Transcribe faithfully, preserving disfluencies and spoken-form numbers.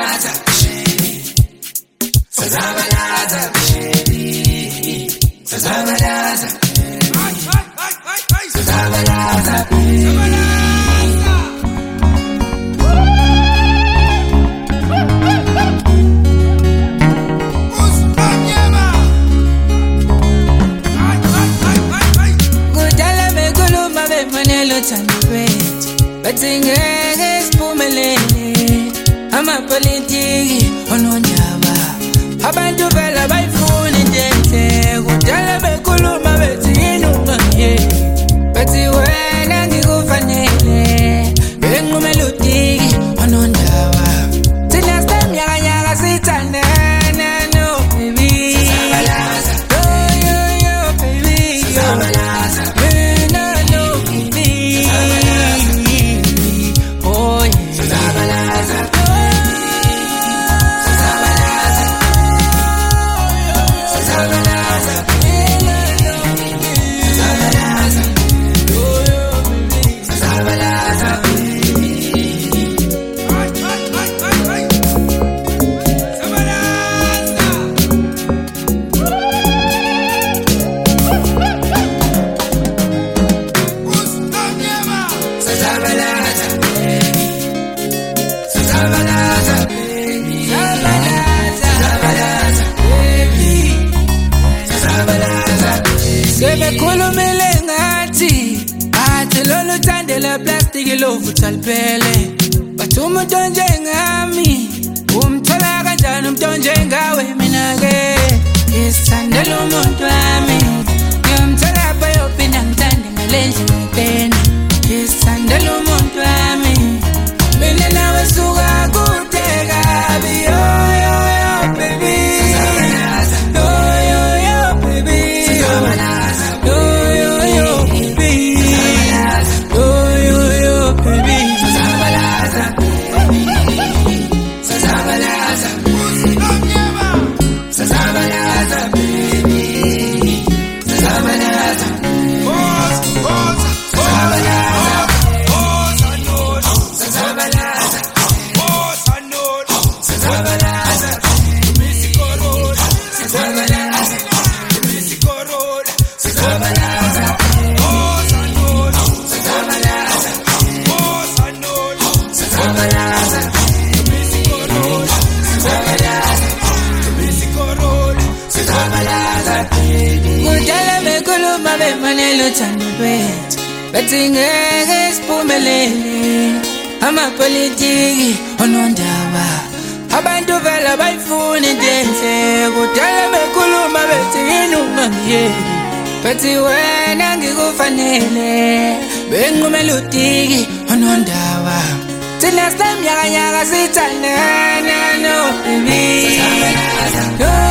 Sazabalaza, baby. Sazabalaza, Sazabalaza, baby. Gudala me kuluma be manelo tanibet, batingeke siphumelele. Amapolitiki ononyaba, abantu vela bayifuna intenhle. Kudala bekhuluma bethi inuma ye, bathi wena ngikufanele. Benqumela utiki onondaba, thina sitamnyaka nyaka sithandana no baby. Sazabalaza, oh yo yo baby, sazabalaza, wena no baby. Sazabalaza, oh yeah, sazabalaza. Sebekhulumile ngathi athi lolu thande la plastic lovuthwa liphele. Bathi umuntu onjengami umthola kanjani umuntu onjengawe? Mina ke ngisithandela umuntu wami, ngiyomthola bayophinda ngithande ngalendlela ngipena. Ngisithandela umuntu wami, mina nawe suka kude kabi. Yo yo yo baby, yo yo yo baby, kudala bekhuluma befanele uthando lwethu, bathi ngeke siphumelele. Amapolitiki onondaba, abantu vela bayifuna intenhle. Kudala bekhuluma bethi inuma ye, bathi wena ngikufanele. Benqumela utiki onondaba, thina sitamnyaka nyaka sithandana no baby.